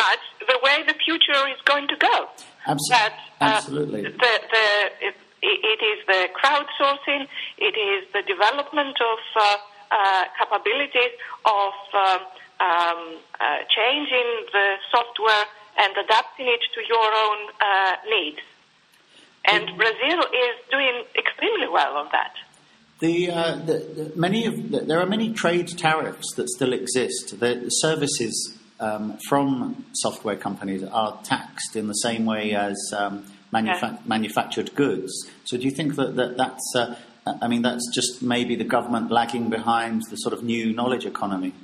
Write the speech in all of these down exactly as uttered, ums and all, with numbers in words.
much the way the future is going to go. Absol- that, uh, absolutely. The, the, it, it is the crowdsourcing, it is the development of uh, uh, capabilities of um, um, uh, changing the software and adapting it to your own uh, needs. And mm-hmm. Brazil is doing extremely well on that. The, uh, the, the many of the, there are many trade tariffs that still exist. The services um, from software companies are taxed in the same way as um, manufa- yeah. manufactured goods. So, do you think that, that that's? Uh, I mean, that's just maybe the government lagging behind the sort of new knowledge economy.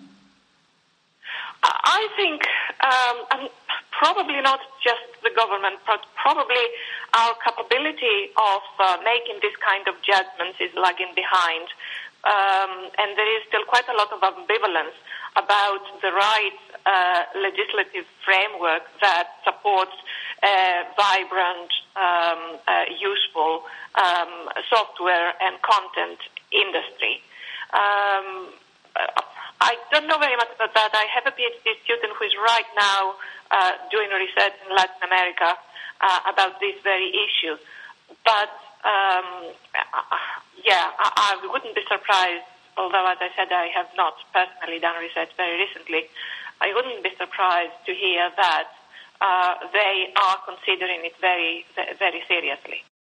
I think um, probably not just the government, but probably our capability of uh, making this kind of judgments is lagging behind. Um, and there is still quite a lot of ambivalence about the right uh, legislative framework that supports a vibrant, um, uh, useful um, software and content industry. Um, I don't know very much about that. I have a PhD student who is right now uh, doing research in Latin America uh, about this very issue. But, um, yeah, I, I wouldn't be surprised, although, as I said, I have not personally done research very recently, I wouldn't be surprised to hear that uh, they are considering it very, very seriously.